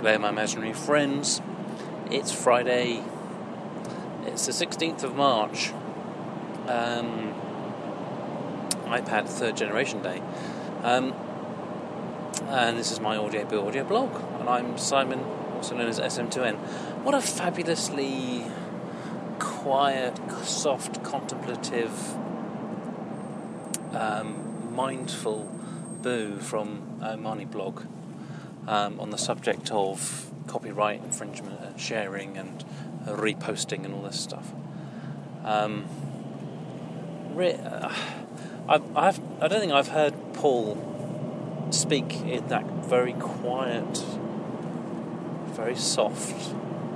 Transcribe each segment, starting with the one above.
G'day my imaginary friends. It's Friday. It's the 16th of March. iPad 3rd generation day. And this is my audio blog. And I'm Simon, also known as SM2N. What a fabulously quiet, soft, contemplative, mindful boo from Marnie blog. On the subject of copyright infringement and sharing and reposting and all this stuff. I don't think I've heard Paul speak in that very quiet, very soft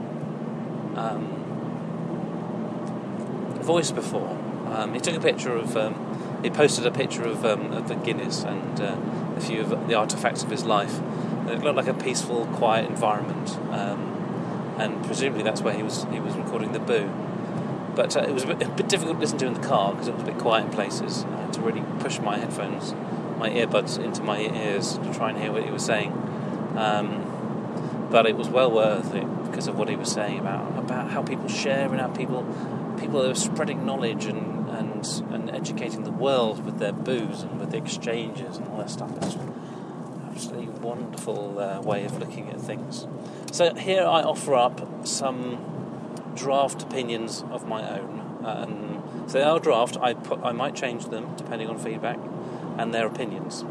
voice before. He took a picture of, he posted a picture of the Guinness and a few of the artefacts of his life. It looked like a peaceful, quiet environment, and presumably that's where he was recording the boo. But it was a bit difficult to listen to in the car because it was a bit quiet in places. I had to really push my headphones, my earbuds into my ears to try and hear what he was saying. But it was well worth it because of what he was saying about how people share and how people are spreading knowledge and educating the world with their boos and with the exchanges and all that stuff. It's absolutely wonderful way of looking at things. So here I offer up some draft opinions of my own. So they are draft. I might change them depending on feedback and their opinions.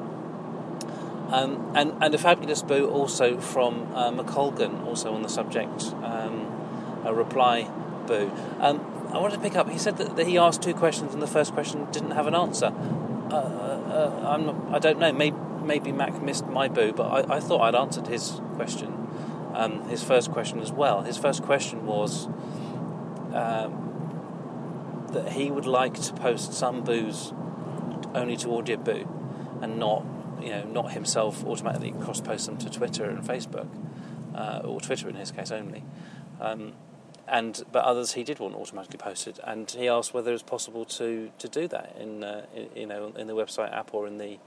And a fabulous boo also from McColgan, also on the subject, a reply boo. I wanted to pick up. He said that he asked two questions and the first question didn't have an answer. I don't know. Maybe Mac missed my boo, but I thought I'd answered his question, his first question as well. His first question was that he would like to post some boos only to Audio Boo, and not himself automatically cross-post them to Twitter and Facebook, or Twitter in his case only. But others he did want automatically posted, and he asked whether it was possible to do that in the website app or in the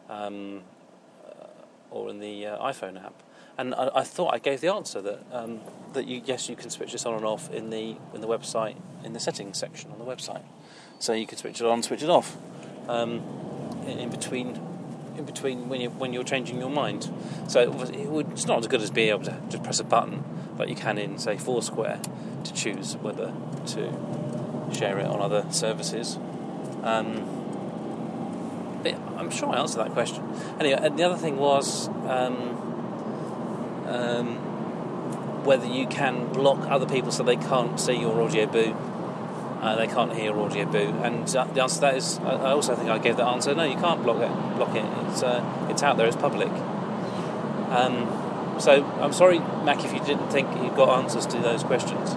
iPhone app. And I thought I gave the answer that you can switch this on and off in the website, in the settings section on the website. So you can switch it on, switch it off in between when you're changing your mind. So it's not as good as being able to just press a button like you can in, say, Foursquare to choose whether to share it on other services. I'm sure I answered that question. Anyway, and the other thing was whether you can block other people so they can't see your audio boo. They can't hear your audio boo. And the answer to that is, I also think I gave that answer. No, you can't block it. It's out there. It's public. So I'm sorry, Mac, if you didn't think you got answers to those questions.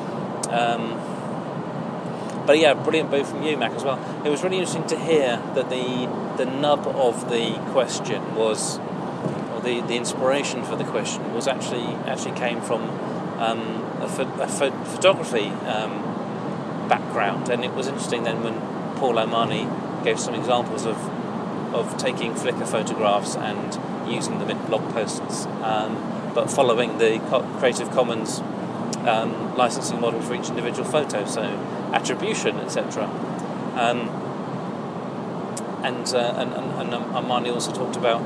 But yeah, brilliant boo from you, Mac, as well. It was really interesting to hear that the nub of the question was, or the inspiration for the question was actually came from a photography background, and it was interesting then when Paul O'Mahony gave some examples of taking Flickr photographs and using them in blog posts, but following the Creative Commons licensing model for each individual photo, so attribution, etc. And Marnie also talked about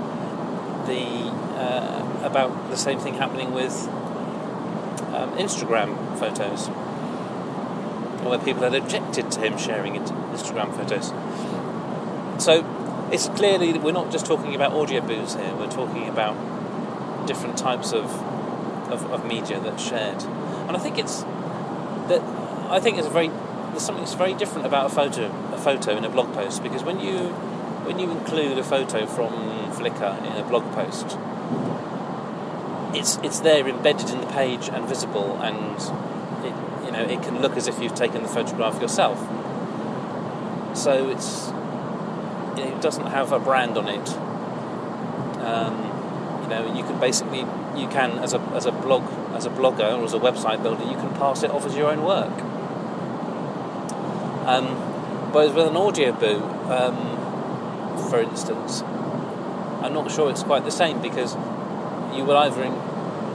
the same thing happening with Instagram photos, where people had objected to him sharing Instagram photos. So it's clearly that we're not just talking about audio boos here. We're talking about different types of media that's shared. And I think there's something that's very different about a photo in a blog post, because when you include a photo from Flickr in a blog post, it's there embedded in the page and visible, and it can look as if you've taken the photograph yourself. So it doesn't have a brand on it. You can as a blogger or as a website builder, you can pass it off as your own work. Whereas with an audio boo, for instance, I'm not sure it's quite the same, because you will either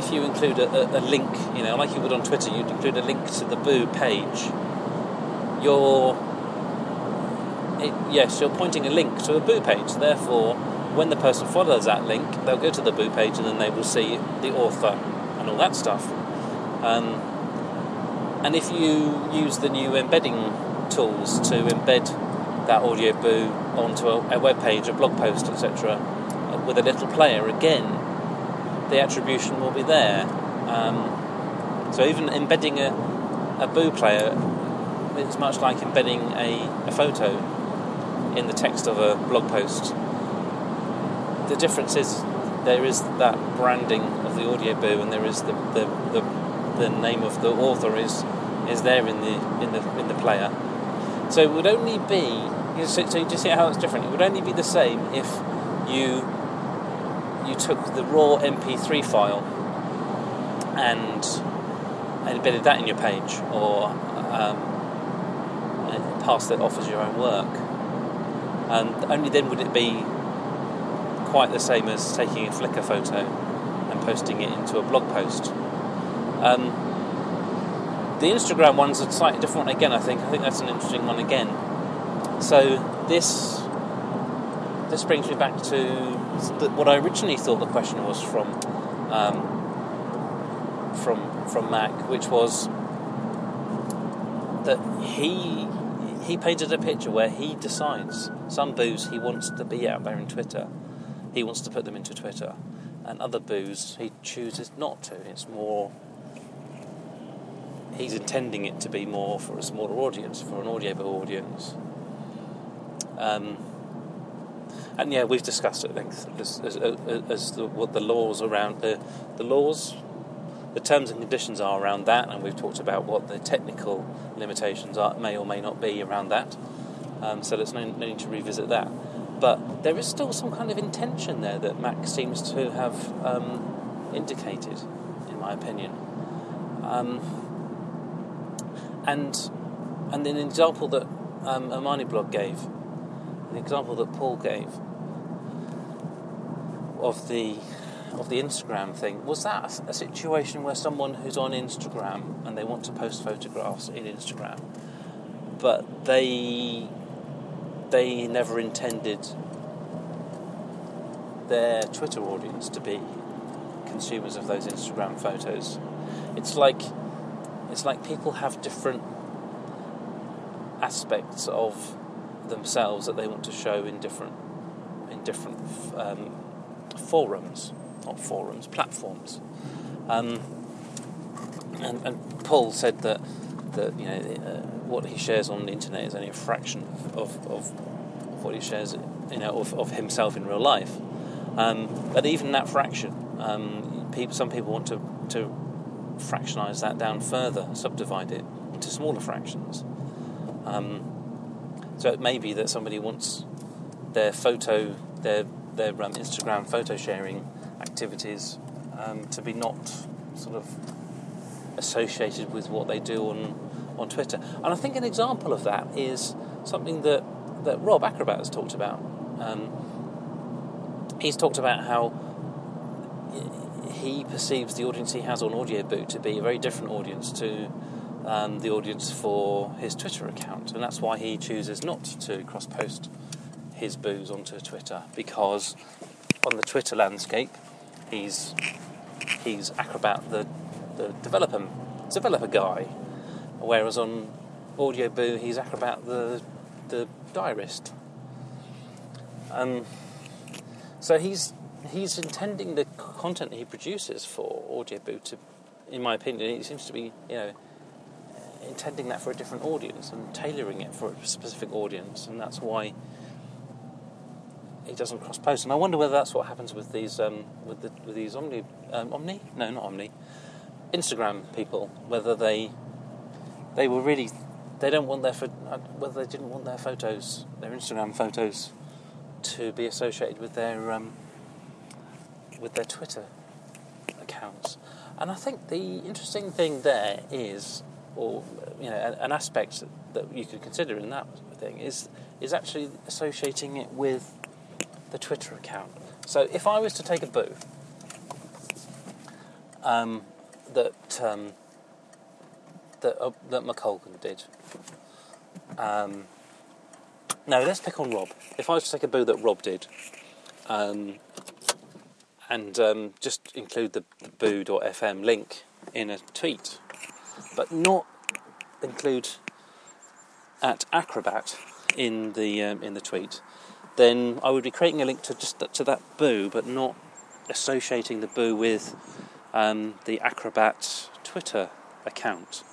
if you include a link, like you would on Twitter, you'd include a link to the Boo page. You're pointing a link to a Boo page. Therefore, when the person follows that link, they'll go to the Boo page and then they will see the author and all that stuff. And if you use the new embedding tools to embed that audio Boo onto a web page, a blog post, etc., with a little player, again, the attribution will be there. So even embedding a Boo player is much like embedding a photo in the text of a blog post. The difference is there is that branding of the audio Boo, and there is the name of the author is there in the player. So it would only be, so you see how it's different. It would only be the same if you took the raw MP3 file and embedded that in your page, or passed it off as your own work. And only then would it be quite the same as taking a Flickr photo and posting it into a blog post. The Instagram one's a slightly different one again, I think. I think that's an interesting one again. So this brings me back to what I originally thought the question was from Mac, which was that he painted a picture where he decides some boos he wants to be out there in Twitter. He wants to put them into Twitter, and other boos he chooses not to. It's more, he's intending it to be more for a smaller audience, for an audioboo audience. And yeah, we've discussed at length what the laws around the laws, the terms and conditions are around that, and we've talked about what the technical limitations may or may not be around that. So there's no need to revisit that. But there is still some kind of intention there that Mac seems to have indicated, in my opinion. And an example that Amani-Blog gave, an example that Paul gave of the Instagram thing, was that a situation where someone who's on Instagram and they want to post photographs in Instagram, but they never intended their Twitter audience to be consumers of those Instagram photos. It's like people have different aspects of themselves that they want to show in different platforms. And Paul said that what he shares on the internet is only a fraction of what he shares, of himself in real life. But even that fraction, some people want to fractionalise that down further, subdivide it into smaller fractions. So it may be that somebody wants their Instagram photo sharing activities to be not sort of associated with what they do on Twitter. And I think an example of that is something that Rob Acrobat has talked about. He's talked about how he perceives the audience he has on Audioboo to be a very different audience to the audience for his Twitter account, and that's why he chooses not to cross-post his boos onto Twitter, because on the Twitter landscape he's Acrobat, the developer guy, whereas on Audioboo he's Acrobat, the diarist. So he's intending the content he produces for Audioboo to, in my opinion, he seems to be intending that for a different audience and tailoring it for a specific audience, and that's why he doesn't cross-post. And I wonder whether that's what happens with these Instagram people, whether they didn't want their photos, their Instagram photos, to be associated with their Twitter accounts. And I think the interesting thing there is, or an aspect that you could consider in that thing is actually associating it with the Twitter account. So if I was to take a boo that McColgan did. No, let's pick on Rob. If I was to take a boo that Rob did, and just include the boo.fm link in a tweet, but not include at Acrobat in the tweet, then I would be creating a link to that boo, but not associating the boo with the Acrobat Twitter account.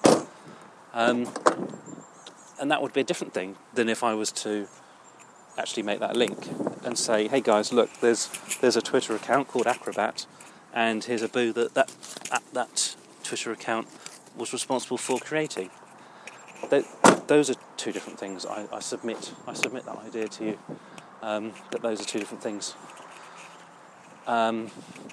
And that would be a different thing than if I was to actually make that link and say, hey guys, look, there's a Twitter account called Acrobat, and here's a boo that Twitter account was responsible for creating. Those are two different things. I submit that idea to you, that those are two different things. And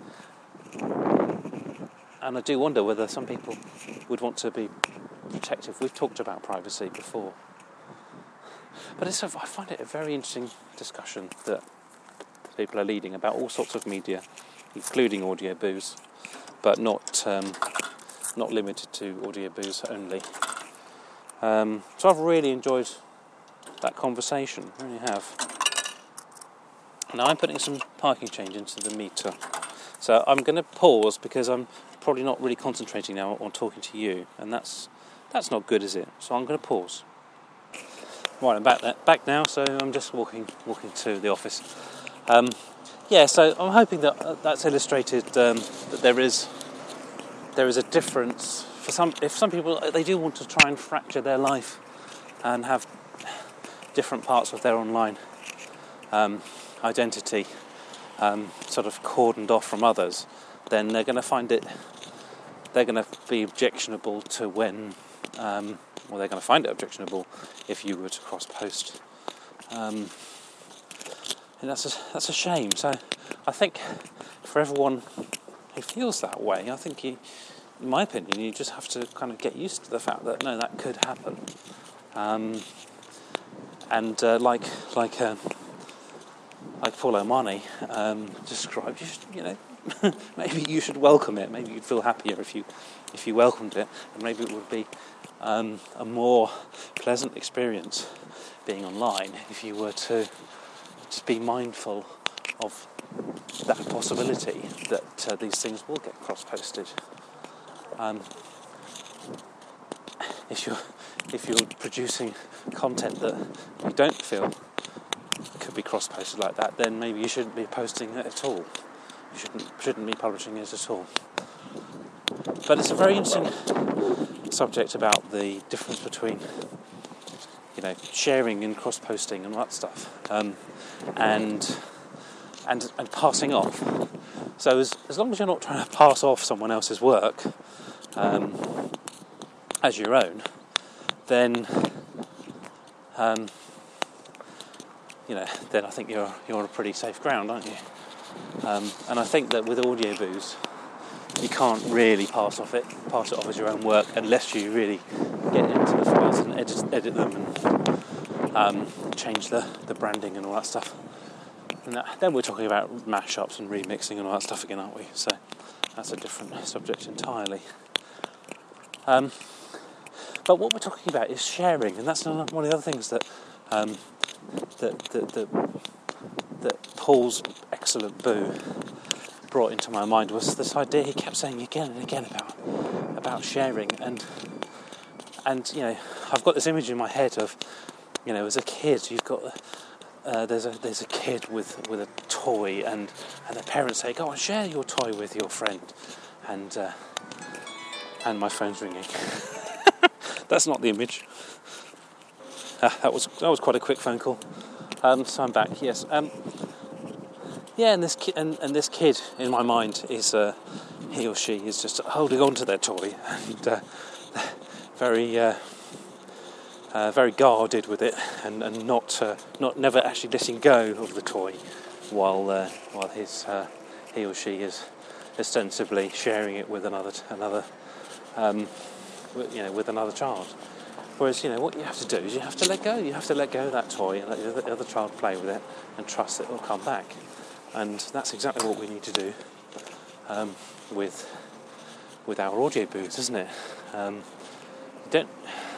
I do wonder whether some people would want to be protective. We've talked about privacy before, but I find it a very interesting discussion that people are leading about all sorts of media, including audio boos, but not limited to audio boos only. So I've really enjoyed that conversation, I really have. Now I'm putting some parking change into the meter, so I'm going to pause because I'm probably not really concentrating now on talking to you, and that's not good, is it? So I'm going to pause. Right, I'm back now. So I'm just walking to the office. So I'm hoping that that's illustrated that there is a difference for some. If some people they do want to try and fracture their life and have different parts of their online identity sort of cordoned off from others, then they're going to find it. They're going to be objectionable to when. Or they're going to find it objectionable if you were to cross-post. And that's a shame. So I think for everyone who feels that way, I think in my opinion, you just have to kind of get used to the fact that no, that could happen. Like Paul O'Mahony described, maybe you should welcome it. Maybe you'd feel happier if you welcomed it, and maybe it would be a more pleasant experience being online if you were to just be mindful of that possibility that these things will get cross-posted. If you're producing content that you don't feel could be cross-posted like that, then maybe you shouldn't be posting it at all. You shouldn't be publishing it at all. But it's a very interesting subject about the difference between, sharing and cross-posting and all that stuff, and passing off. So as long as you're not trying to pass off someone else's work as your own, then then I think you're on a pretty safe ground, aren't you? And I think that with audio boos, you can't really pass it off as your own work unless you really get into the files and edit them and change the branding and all that stuff. And then we're talking about mashups and remixing and all that stuff again, aren't we? So that's a different subject entirely. But what we're talking about is sharing, and that's one of the other things that Paul's excellent boo brought into my mind was this idea he kept saying again and again about sharing, and I've got this image in my head of as a kid you've got there's a kid with a toy and the parents say go and share your toy with your friend, and my phone's ringing. That's not the image. That was quite a quick phone call. So I'm back. Yes. And this kid in my mind is he or she is just holding on to their toy and very guarded with it, and not never actually letting go of the toy while he or she is ostensibly sharing it with another with another child. Whereas what you have to do is you have to let go. You have to let go of that toy and let the other child play with it and trust that it will come back. And that's exactly what we need to do with with our audio booths, isn't it? Don't.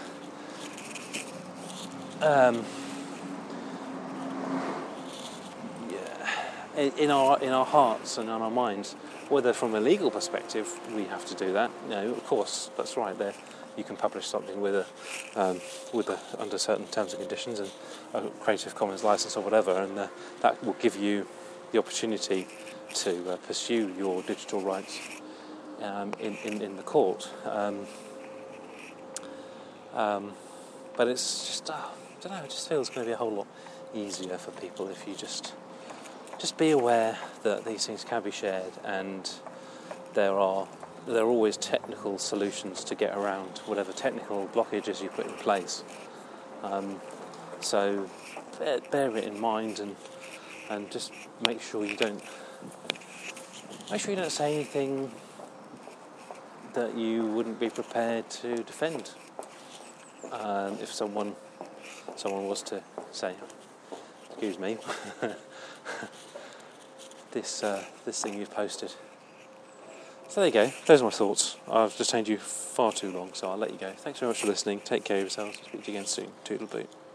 In our hearts and in our minds, whether from a legal perspective we have to do that, of course, that's right. There, you can publish something with under certain terms and conditions and a Creative Commons license or whatever, and that will give you the opportunity to pursue your digital rights in the court. But it's just, I don't know. It just feels going to be a whole lot easier for people if you just be aware that these things can be shared, and there are always technical solutions to get around whatever technical blockages you put in place. So bear it in mind, and just make sure you don't say anything that you wouldn't be prepared to defend. If someone was to say, "Excuse me." This thing you've posted. So there you go. Those are my thoughts. I've detained you far too long, so I'll let you go. Thanks very much for listening. Take care of yourselves. Speak to you again soon. Toodle boot.